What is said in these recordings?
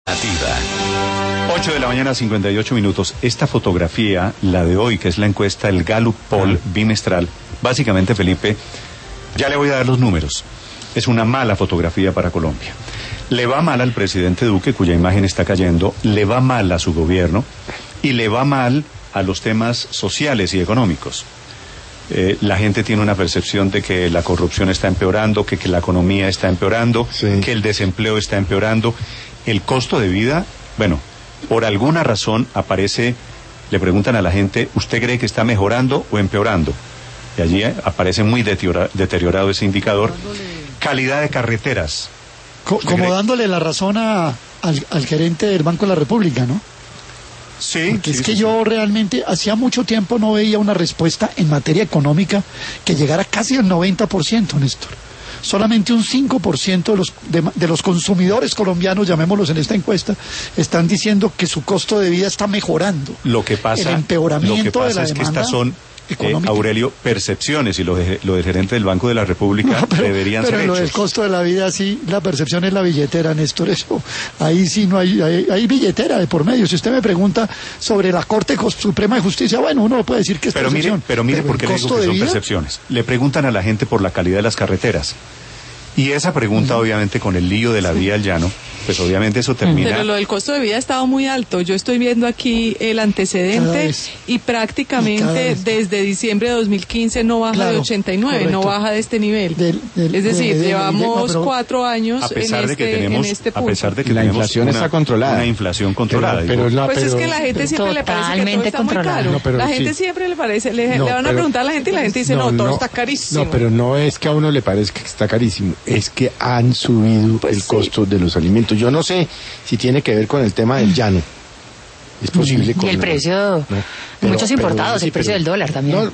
8 de la mañana, 58 minutos. Esta fotografía, la de hoy, que es la encuesta, el Gallup Poll bimestral, básicamente, Felipe, ya le voy a dar los números. Es una mala fotografía para Colombia. Le va mal al presidente Duque, cuya imagen está cayendo, le va mal a su gobierno y le va mal a los temas sociales y económicos. La gente tiene una percepción de que la corrupción está empeorando, que la economía está empeorando, sí, que el desempleo está empeorando. El costo de vida, bueno, por alguna razón aparece, le preguntan a la gente, ¿usted cree que está mejorando o empeorando? Y allí aparece muy deteriorado ese indicador. Calidad de carreteras. Como dándole la razón al gerente del Banco de la República, ¿no? Sí. Porque es que yo realmente hacía mucho tiempo no veía una respuesta en materia económica que llegara casi al 90%, Néstor. Solamente un 5% de los consumidores colombianos, llamémoslos en esta encuesta, están diciendo que su costo de vida está mejorando. Lo que pasa, el empeoramiento de la es que estas son, Aurelio, percepciones, y lo del gerente del Banco de la República deberían ser hechos. Pero lo del costo de la vida, sí, la percepción es la billetera, Néstor, eso, ahí sí no hay billetera de por medio. Si usted me pregunta sobre la Corte Suprema de Justicia, bueno, uno puede decir que es percepción. Pero mire, ¿por qué le digo que son percepciones? Le preguntan a la gente por la calidad de las carreteras. Y esa pregunta, obviamente, con el lío de la vía al llano, pues obviamente eso termina... Pero lo del costo de vida ha estado muy alto. Yo estoy viendo aquí el antecedente y prácticamente desde diciembre de 2015 no baja de 89, correcto, no baja de este nivel. Es decir, llevamos 4 años en este punto. A pesar de que la inflación está controlada. Una inflación controlada. Pues es que la gente siempre le parece que todo está muy caro. La gente siempre le parece, le van a preguntar a la gente y la gente dice, no, todo está carísimo. No, pero no es que a uno le parezca que está carísimo, es que han subido el costo de los alimentos. Yo no sé si tiene que ver con el tema del llano. Es posible. Y el precio, muchos importados, el precio del dólar también.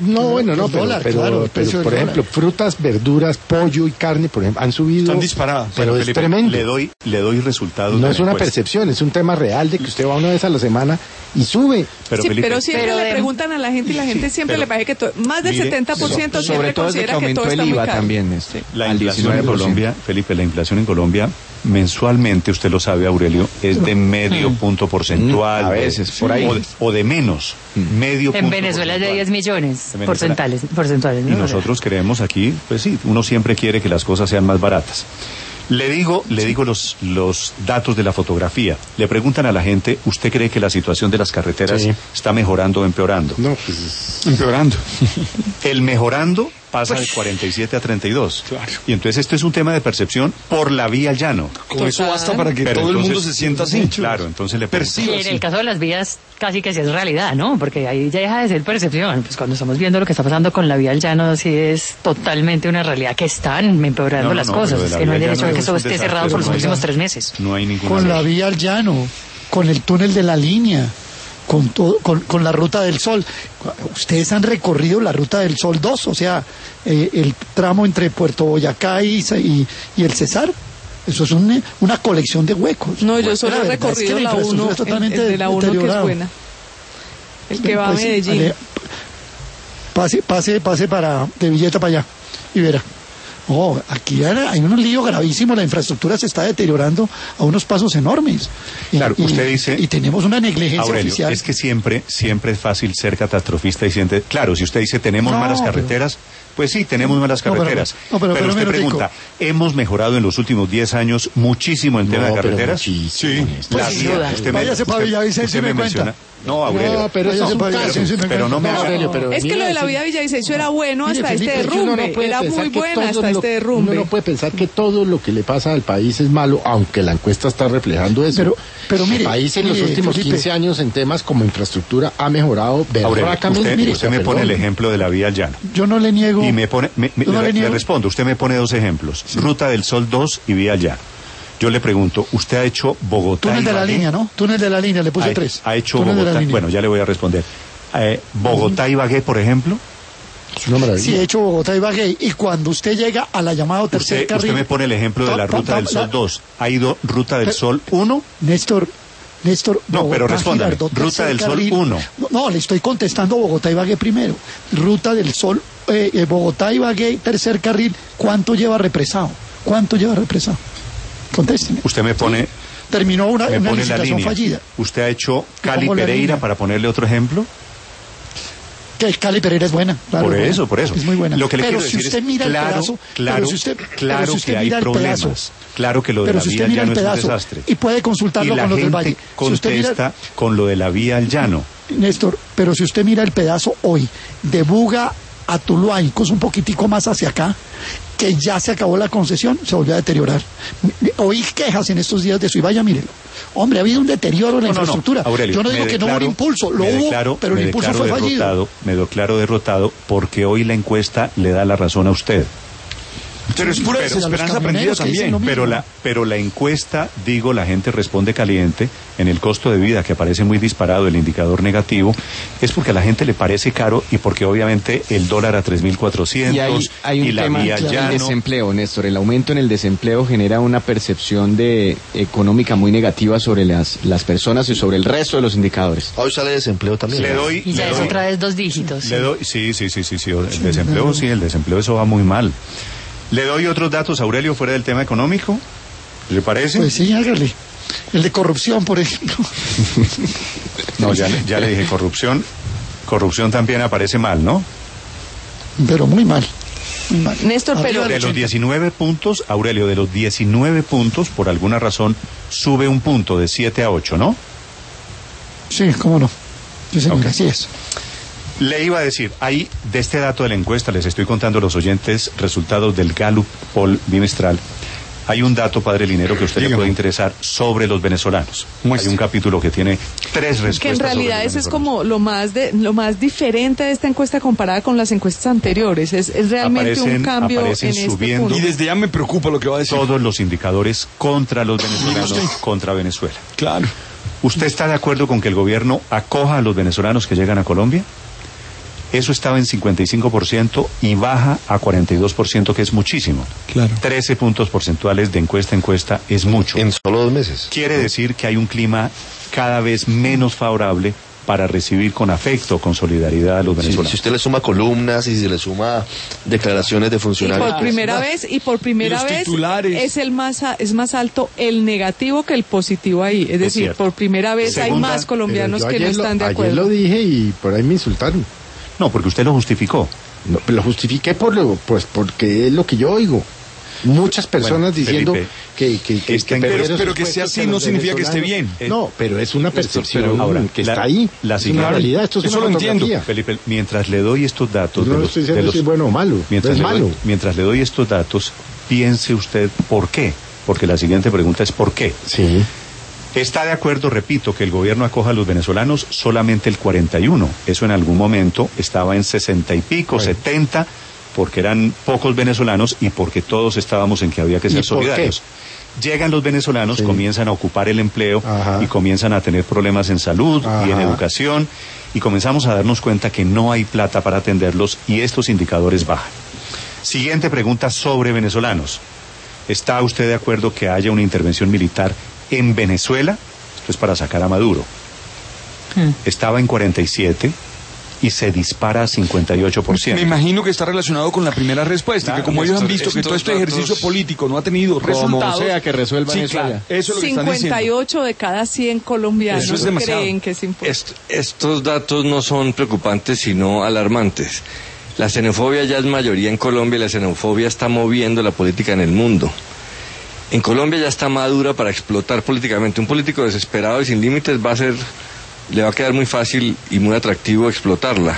Pero por ejemplo, frutas, verduras, pollo y carne, por ejemplo, han subido. Están disparadas. Pero es tremendo. Le doy resultados. No es una percepción, es un tema real de que usted va una vez a la semana y sube. Pero siempre le preguntan a la gente y la gente siempre le parece que más del 70% siempre considera que todo está muy caro. También, la inflación en Colombia, Felipe, la inflación en Colombia mensualmente, usted lo sabe, Aurelio, es de medio punto porcentual. A veces, por ahí. O de menos. Medio punto. En Venezuela es de 10 millones porcentuales, ¿no? Y nosotros creemos aquí, pues sí, uno siempre quiere que las cosas sean más baratas. Le digo los datos de la fotografía. Le preguntan a la gente, ¿usted cree que la situación de las carreteras está mejorando o empeorando? No, pues empeorando. El mejorando pasa de 47 a 32. Claro. Y entonces esto es un tema de percepción por la vía al llano. Con eso basta para que todo el mundo se sienta así. Claro, entonces le percibe. Y en el caso de las vías casi que sí es realidad, ¿no? Porque ahí ya deja de ser percepción. Pues cuando estamos viendo lo que está pasando con la vía al llano, sí es totalmente una realidad que están empeorando las cosas. Es que no hay derecho a que eso esté cerrado por los próximos 3 meses. No hay ninguna. Con la vía al llano, con el túnel de la línea, con la Ruta del Sol. Ustedes han recorrido la Ruta del Sol 2, o sea, el tramo entre Puerto Boyacá y el Cesar. Eso es una colección de huecos. No, yo solo he recorrido la 1, el de la 1 que es buena. El que va a Medellín. Pase de Villeta para allá y verá. Oh, aquí hay un lío gravísimo, la infraestructura se está deteriorando a unos pasos enormes. Claro, usted dice... Y tenemos una negligencia Aurelio, oficial. es que siempre es fácil ser catastrofista y siente... Claro, si usted dice tenemos malas carreteras, pues sí, tenemos malas carreteras. Pero usted pregunta, ¿hemos mejorado en los últimos 10 años muchísimo en tema de carreteras? Sí. Váyase para Villavicencio y me cuenta. No, Aurelio. No, pero eso es un caso. Pero no me Aurelio, es que lo de la vía Villavicencio era bueno hasta este derrumbe. Era muy buena hasta este derrumbe. Uno no puede pensar que todo lo que le pasa al país es malo, aunque la encuesta está reflejando eso. Pero mire, el país en los últimos 15 años en temas como infraestructura ha mejorado berracamente. Usted me pone el ejemplo de la vía al llano. Yo no le niego. Y le respondo, usted me pone 2 ejemplos. Ruta del Sol 2 y vía al llano. Yo le pregunto, ¿usted ha hecho Bogotá? Túnel de la línea, ¿no? Túnel de la línea, le puse 3. ¿Ha hecho Bogotá? Bueno, ya le voy a responder. ¿Bogotá y Ibagué, por ejemplo? Es una maravilla. Sí, he hecho Bogotá y Ibagué. Y cuando usted llega a la llamada tercer carril... Usted me pone el ejemplo de la Ruta del Sol 2. ¿Ha ido Ruta del Sol 1? Néstor, no, Bogotá, pero respóndame. Ruta del Sol 1. No, le estoy contestando Bogotá y Ibagué primero. Ruta del Sol, Bogotá y Ibagué, tercer carril. ¿Cuánto lleva represado? Contésteme. Usted me pone terminó una licitación fallida. ¿Usted ha hecho Cali Pereira, para ponerle otro ejemplo? Que Cali Pereira es buena, claro. Por eso. Es muy buena. Lo que le pero quiero si decir usted mira el pedazo, claro que hay problemas. Claro que lo de la vía al llano es un desastre. Y puede consultarlo con los del Valle. Contesta con lo de la vía al llano. Néstor, pero si usted mira el pedazo hoy, de Buga a Tuluá, incluso un poquitico más hacia acá, que ya se acabó la concesión, se volvió a deteriorar. Oí quejas en estos días de eso, y vaya, mírelo. Hombre, ha habido un deterioro en la infraestructura. Aurelio, yo no digo que no hubo un impulso, lo hubo, pero el impulso fue fallido. Me declaro derrotado porque hoy la encuesta le da la razón a usted. Pero es pura desesperanza aprendida también. Pero la encuesta, digo, la gente responde caliente en el costo de vida, que aparece muy disparado, el indicador negativo, es porque a la gente le parece caro y porque obviamente el dólar a 3.400 hay un tema del desempleo, Néstor. El aumento en el desempleo genera una percepción económica muy negativa sobre las personas y sobre el resto de los indicadores. Hoy sale desempleo también. Y ya es otra vez 2 dígitos. Sí, el desempleo, eso va muy mal. ¿Le doy otros datos, Aurelio, fuera del tema económico? ¿Le parece? Pues sí, hágale. El de corrupción, por ejemplo. No, ya le dije corrupción. Corrupción también aparece mal, ¿no? Pero muy mal. Muy mal. Néstor, pero... De los 19 puntos, Aurelio, de los 19 puntos, por alguna razón, sube un punto de 7 a 8, ¿no? Sí, cómo no. Sí, señor, okay. Así es. Le iba a decir, ahí, de este dato de la encuesta, les estoy contando a los oyentes resultados del Gallup Poll bimestral. Hay un dato, padre Linero, que a usted le puede interesar sobre los venezolanos. Hay un capítulo que tiene 3 respuestas. Que en realidad eso es como lo más diferente de esta encuesta comparada con las encuestas anteriores. Es realmente un cambio en este punto. Y desde ya me preocupa lo que va a decir. Todos los indicadores contra los venezolanos, contra Venezuela. Claro. ¿Usted está de acuerdo con que el gobierno acoja a los venezolanos que llegan a Colombia? Eso estaba en 55% y baja a 42%, que es muchísimo. Claro. 13 puntos porcentuales de encuesta a encuesta es mucho. En solo 2 meses. Quiere decir que hay un clima cada vez menos favorable para recibir con afecto, con solidaridad a los venezolanos. Si usted le suma columnas y si le suma declaraciones de funcionarios. Y por primera vez es más alto el negativo que el positivo ahí. Es decir, por primera vez hay más colombianos que no están de acuerdo. Ayer lo dije y por ahí me insultaron. No, porque usted lo justificó. No, lo justifiqué porque es lo que yo oigo. Muchas personas diciendo Felipe, pero que sea así no significa que esté bien. No, pero es una percepción que está ahí. Es una realidad, esto es eso una lo entiendo. Felipe, mientras le doy estos datos... No estoy diciendo si es bueno o malo. Mientras le doy estos datos, piense usted por qué. Porque la siguiente pregunta es ¿por qué? Sí. Está de acuerdo, repito, que el gobierno acoja a los venezolanos solamente el 41%. Eso en algún momento estaba en 60 y pico, 70%, porque eran pocos venezolanos y porque todos estábamos en que había que ser solidarios. Llegan los venezolanos, comienzan a ocupar el empleo y comienzan a tener problemas en salud y en educación y comenzamos a darnos cuenta que no hay plata para atenderlos y estos indicadores bajan. Siguiente pregunta sobre venezolanos. ¿Está usted de acuerdo que haya una intervención militar en Venezuela? Esto es para sacar a Maduro. Estaba en 47% y se dispara a 58%. Me imagino que está relacionado con la primera respuesta, claro, que como ellos han visto que todo este ejercicio político no ha tenido resultados, sea que resuelvan eso. Claro, eso es lo que 58 de cada 100 colombianos creen que es importante. Estos datos no son preocupantes, sino alarmantes. La xenofobia ya es mayoría en Colombia y la xenofobia está moviendo la política en el mundo. En Colombia ya está madura para explotar políticamente. Un político desesperado y sin límites le va a quedar muy fácil y muy atractivo explotarla.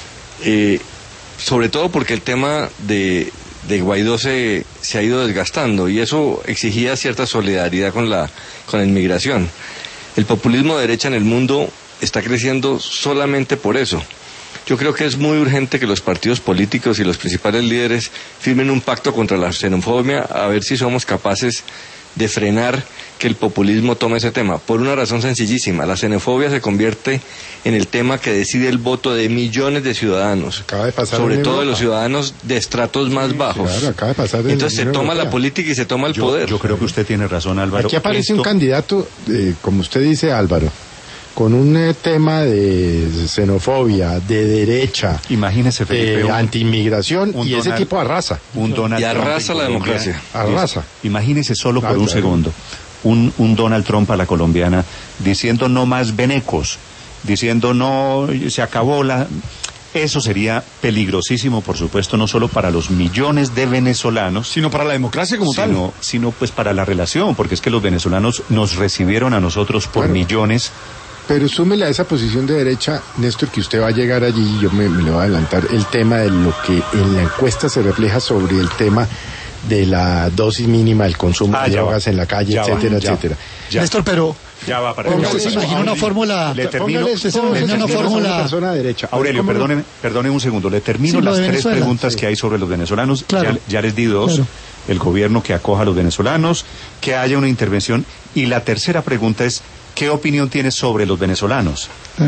Sobre todo porque el tema de Guaidó se ha ido desgastando y eso exigía cierta solidaridad con la inmigración. El populismo de derecha en el mundo está creciendo solamente por eso. Yo creo que es muy urgente que los partidos políticos y los principales líderes firmen un pacto contra la xenofobia, a ver si somos capaces de frenar que el populismo tome ese tema. Por una razón sencillísima, la xenofobia se convierte en el tema que decide el voto de millones de ciudadanos, sobre todo de los ciudadanos de estratos más bajos. Claro, acaba de pasar entonces se toma la política y se toma el poder. Yo creo que usted tiene razón, Álvaro. Aquí aparece un candidato, como usted dice, Álvaro, con un tema de xenofobia, de derecha, imagínese, Felipe, de antiinmigración, y ese tipo arrasa. Y arrasa la democracia. Arrasa. Imagínese solo por un segundo un Donald Trump a la colombiana diciendo no más venecos, diciendo no, se acabó la... Eso sería peligrosísimo, por supuesto, no solo para los millones de venezolanos, sino para la democracia como tal. Sino pues para la relación, porque es que los venezolanos nos recibieron a nosotros por millones. Pero súmele a esa posición de derecha, Néstor, que usted va a llegar allí, yo me le voy a adelantar, el tema de lo que en la encuesta se refleja sobre el tema de la dosis mínima del consumo de drogas en la calle, etcétera, etcétera. Néstor, pero... Ya va para ¿usted se imagina una fórmula? Le termino. ¿Usted se imagina una fórmula? Aurelio, perdone un segundo. Le termino las tres preguntas que hay sobre los venezolanos. Claro. Ya les di dos. Claro. El gobierno que acoja a los venezolanos, que haya una intervención. Y la tercera pregunta es, ¿qué opinión tiene sobre los venezolanos?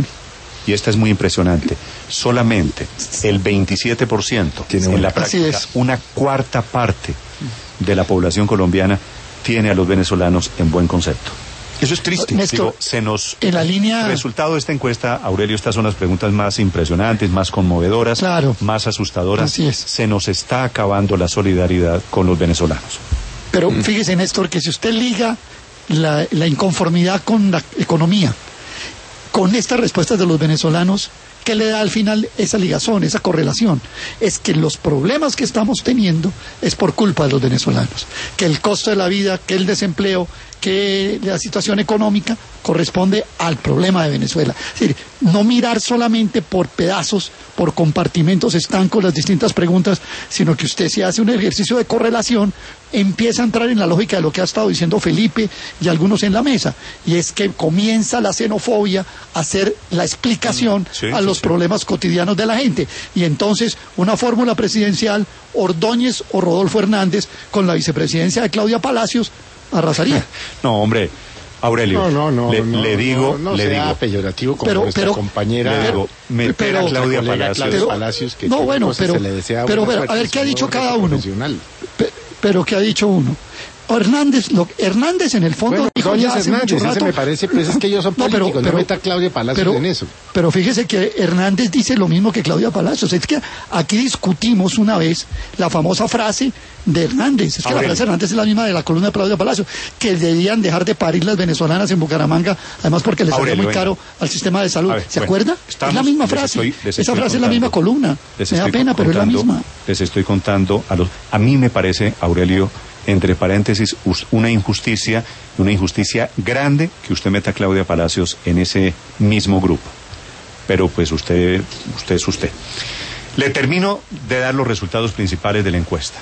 Y esta es muy impresionante. Solamente el 27%, en la práctica, una cuarta parte de la población colombiana tiene a los venezolanos en buen concepto. Eso es triste. Néstor, en la línea... Resultado de esta encuesta, Aurelio, estas son las preguntas más impresionantes, más conmovedoras, claro, más asustadoras. Así es. Se nos está acabando la solidaridad con los venezolanos. Pero fíjese, Néstor, que si usted liga la inconformidad con la economía, con estas respuestas de los venezolanos, ¿qué le da al final esa ligazón, esa correlación? Es que los problemas que estamos teniendo es por culpa de los venezolanos. Que el costo de la vida, que el desempleo, que la situación económica corresponde al problema de Venezuela. Es decir, no mirar solamente por pedazos, por compartimentos estancos las distintas preguntas, sino que usted, si hace un ejercicio de correlación, empieza a entrar en la lógica de lo que ha estado diciendo Felipe y algunos en la mesa, y es que comienza la xenofobia a ser la explicación a los problemas cotidianos de la gente. Y entonces, una fórmula presidencial, Ordóñez o Rodolfo Hernández, con la vicepresidencia de Claudia Palacios, arrasaría. No, hombre, Aurelio, le digo peyorativo como nuestra compañera, meter a Claudia Palacios, que se le desea a ver qué ha dicho cada uno. Pero qué ha dicho uno. Hernández en el fondo dijo ya hace mucho rato. Ese me parece, pues es que ellos son políticos, no meta a Claudia Palacios en eso. Pero fíjese que Hernández dice lo mismo que Claudia Palacios. Es que aquí discutimos una vez la famosa frase de Hernández. Es que la frase de Hernández es la misma de la columna de Claudia Palacios, que debían dejar de parir las venezolanas en Bucaramanga, además porque les salió muy caro al sistema de salud. ¿Se acuerda? Es la misma frase. Esa frase es la misma columna. Me da pena, pero es la misma. Les estoy contando a mí me parece, Aurelio, entre paréntesis, una injusticia grande que usted meta a Claudia Palacios en ese mismo grupo. Pero pues usted es usted. Le termino de dar los resultados principales de la encuesta.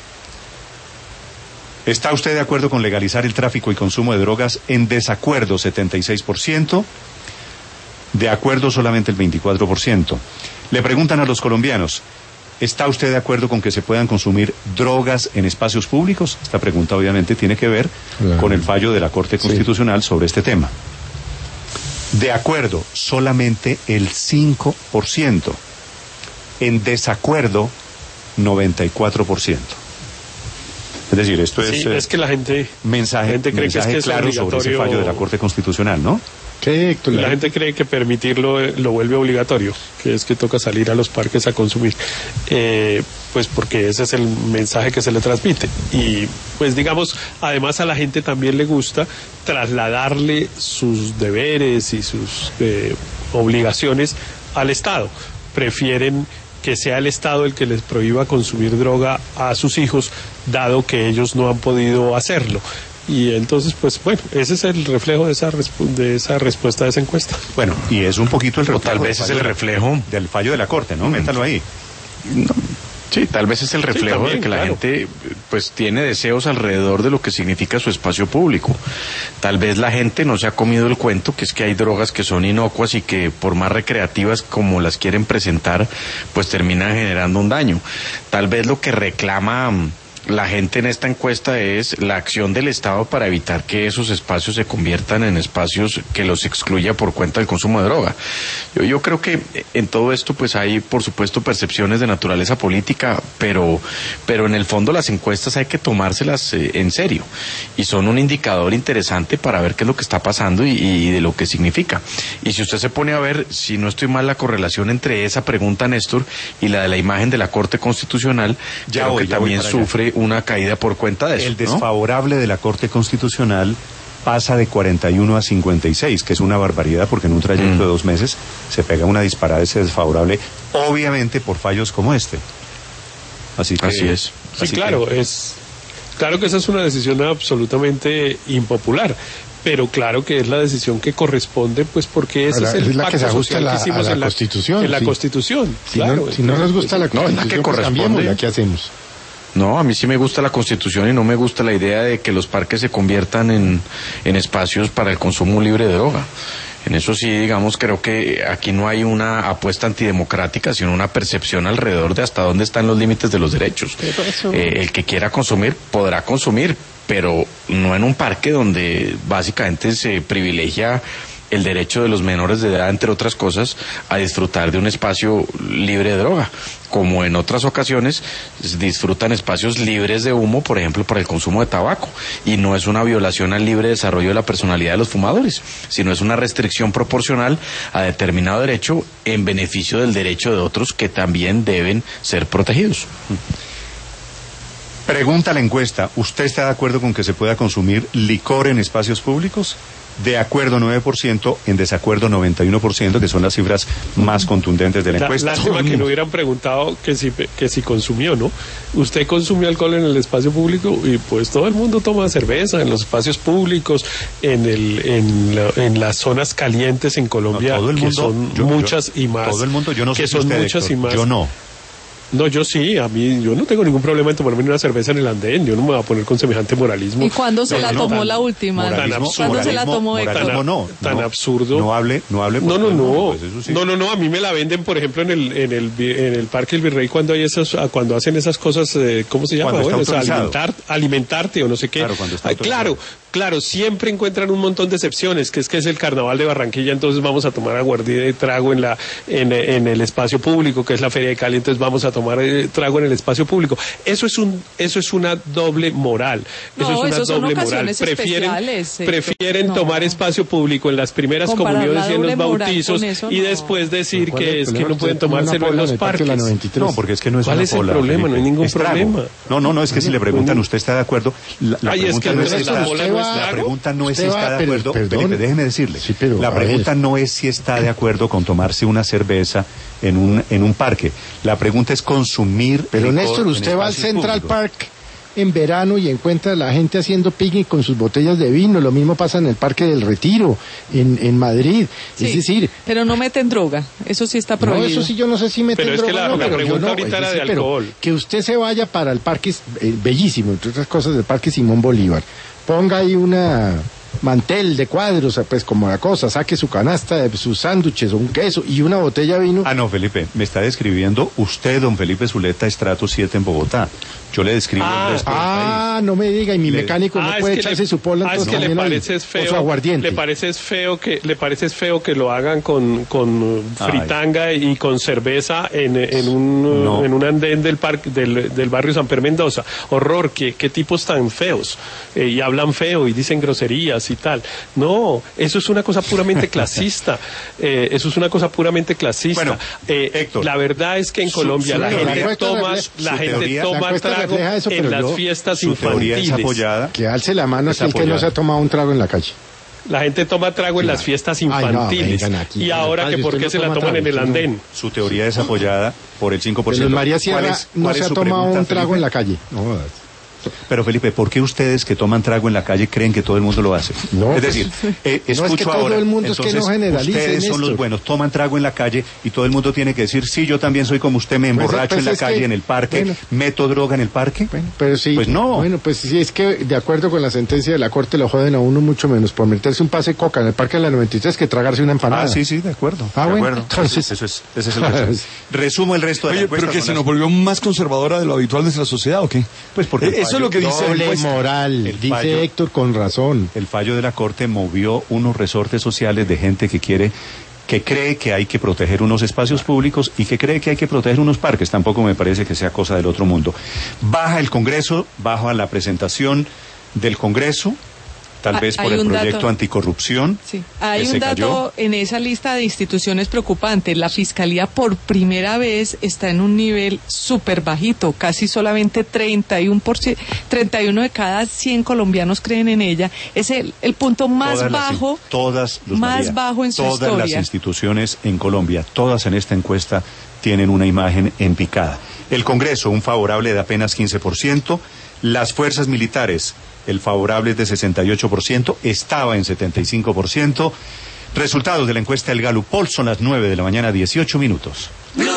¿Está usted de acuerdo con legalizar el tráfico y consumo de drogas? En desacuerdo, 76%. De acuerdo, solamente el 24%. Le preguntan a los colombianos, ¿está usted de acuerdo con que se puedan consumir drogas en espacios públicos? Esta pregunta obviamente tiene que ver con el fallo de la Corte Constitucional sobre este tema. De acuerdo, solamente el 5%. En desacuerdo, 94%. Es decir, esto es que la gente cree que es claro sobre ese fallo de la Corte Constitucional, ¿no? La gente cree que permitirlo lo vuelve obligatorio, que es que toca salir a los parques a consumir, pues porque ese es el mensaje que se le transmite. Y pues digamos, además a la gente también le gusta trasladarle sus deberes y sus obligaciones al Estado. Prefieren que sea el Estado el que les prohíba consumir droga a sus hijos, dado que ellos no han podido hacerlo. Y entonces, pues bueno, ese es el reflejo de esa respuesta de esa encuesta. Bueno, y es un poquito el reflejo. O tal vez es el reflejo del fallo de la Corte, ¿no? Métalo ahí. No. Sí, tal vez es el reflejo también, de que la gente pues tiene deseos alrededor de lo que significa su espacio público. Tal vez la gente no se ha comido el cuento, que es que hay drogas que son inocuas y que por más recreativas como las quieren presentar, pues terminan generando un daño. Tal vez lo que reclama la gente en esta encuesta es la acción del Estado para evitar que esos espacios se conviertan en espacios que los excluya por cuenta del consumo de droga. Yo creo que en todo esto pues hay por supuesto percepciones de naturaleza política, pero en el fondo las encuestas hay que tomárselas en serio y son un indicador interesante para ver qué es lo que está pasando y de lo que significa. Y si usted se pone a ver, si no estoy mal, la correlación entre esa pregunta, Néstor, y la de la imagen de la Corte Constitucional, creo que también sufre una caída por cuenta de eso. El desfavorable de la Corte Constitucional pasa de 41 a 56, que es una barbaridad porque en un trayecto de 2 meses se pega una disparada ese desfavorable, obviamente por fallos como este. Así es. Sí, claro, claro que esa es una decisión absolutamente impopular. Pero claro que es la decisión que corresponde, pues porque ese es el la que se ajusta a la Constitución. En la Constitución, claro. Si no nos gusta la Constitución, es la que corresponde. ¿La que hacemos? No, a mí sí me gusta la Constitución y no me gusta la idea de que los parques se conviertan en espacios para el consumo libre de droga. En eso sí, digamos, creo que aquí no hay una apuesta antidemocrática, sino una percepción alrededor de hasta dónde están los límites de los derechos. El que quiera consumir podrá consumir, pero no en un parque donde básicamente se privilegia el derecho de los menores de edad, entre otras cosas, a disfrutar de un espacio libre de droga, como en otras ocasiones disfrutan espacios libres de humo, por ejemplo, para el consumo de tabaco, y no es una violación al libre desarrollo de la personalidad de los fumadores, sino es una restricción proporcional a determinado derecho en beneficio del derecho de otros que también deben ser protegidos. Pregunta la encuesta, ¿usted está de acuerdo con que se pueda consumir licor en espacios públicos? De acuerdo 9%, en desacuerdo 91%, que son las cifras más contundentes de la encuesta. Lástima que no hubieran preguntado que si consumió, ¿no? ¿Usted consumió alcohol en el espacio público? Y pues todo el mundo toma cerveza en los espacios públicos, en las zonas calientes en Colombia, todo el mundo, que son muchas y más. Todo el mundo, yo no sé que si son usted, muchas Héctor, y más. yo no. No, yo sí, yo no tengo ningún problema en tomarme una cerveza en el andén, yo no me voy a poner con semejante moralismo. ¿Y cuándo se la tomó la última? ¿Cuándo se la tomó Héctor? Tan absurdo. No hable. No, a mí me la venden, por ejemplo, en el Parque El Virrey cuando hacen esas cosas, ¿cómo se llama? Bueno, alimentarte o no sé qué. Claro, siempre encuentran un montón de excepciones, que es el Carnaval de Barranquilla, entonces vamos a tomar aguardiente de trago en el espacio público, que es la Feria de Cali, entonces vamos a tomar trago en el espacio público. Eso es una doble moral. Prefieren tomar espacio público en las primeras comuniones y en los bautizos y después decir que no pueden tomárselo en los parques. No, porque es que no es ¿Cuál es el problema? No hay ningún problema. No, es que si le preguntan, ¿usted está de acuerdo? La pregunta no es si está de acuerdo. Felipe, déjeme decirle. La pregunta no es si está de acuerdo con tomarse una cerveza en un parque. La pregunta es consumir. Pero Néstor, usted va al Central Park en verano y encuentra a la gente haciendo picnic con sus botellas de vino. Lo mismo pasa en el Parque del Retiro, en Madrid. Sí, es decir, pero no meten droga. Eso sí está prohibido. No, eso sí yo no sé si meten droga. Pero es que la pregunta ahorita era de alcohol. Que usted se vaya para el parque bellísimo, entre otras cosas, del Parque Simón Bolívar. Ponga ahí una mantel de cuadros, pues como la cosa, saque su canasta de sus sándwiches o un queso y una botella de vino. No, Felipe, me está describiendo usted, don Felipe Zuleta, estrato 7 en Bogotá. Yo le describo el resto del país. No me diga, y mi mecánico no puede echarse su pola es que le parece feo, o su aguardiente. Le parece feo que lo hagan con fritanga y con cerveza en un andén del parque del barrio San Pedro Mendoza. Horror, qué tipos tan feos. Y hablan feo y dicen groserías y tal. No, eso es una cosa puramente clasista. Bueno, Héctor, la verdad es que en Colombia la gente toma trago en las fiestas infantiles. Que alce la mano así que no se ha tomado un trago en la calle. La gente toma trago en las fiestas infantiles. Y ahora que por qué se la toman en el andén. Su teoría es apoyada por el 5%. Pero María Sierra no se ha tomado un trago en la calle. No. Pero Felipe, ¿por qué ustedes que toman trago en la calle creen que todo el mundo lo hace? No, es decir, escucho es que todo ahora, el mundo entonces, es que no generalice, ustedes son los buenos, toman trago en la calle y todo el mundo tiene que decir, sí, yo también soy como usted, me emborracho en la calle, en el parque, meto droga en el parque. Pero sí, pues no. Bueno, pues sí, es que de acuerdo con la sentencia de la Corte lo joden a uno mucho menos por meterse un pase de coca en el Parque de la 93 que tragarse una empanada. Sí, de acuerdo. Bueno, entonces ese es el resumen. Resumo el resto de la encuesta. Pero que se nos volvió más conservadora de lo habitual de nuestra sociedad, ¿o qué? Pues porque eso es lo que dice moral, dice Héctor con razón. El fallo de la Corte movió unos resortes sociales de gente que cree que hay que proteger unos espacios públicos y que cree que hay que proteger unos parques. Tampoco me parece que sea cosa del otro mundo. Baja el Congreso, baja la presentación del Congreso Tal vez por el proyecto anticorrupción. Sí. Hay un dato en esa lista de instituciones preocupante. La Fiscalía por primera vez está en un nivel súper bajito, casi solamente 31 de cada 100 colombianos creen en ella. Es el punto más bajo en su historia. Todas las instituciones en Colombia, todas en esta encuesta, tienen una imagen en picada. El Congreso, un favorable de apenas 15%. Las fuerzas militares, el favorable es de 68%, estaba en 75%. Resultados de la encuesta del Gallup Poll, son las 9 de la mañana, 18 minutos.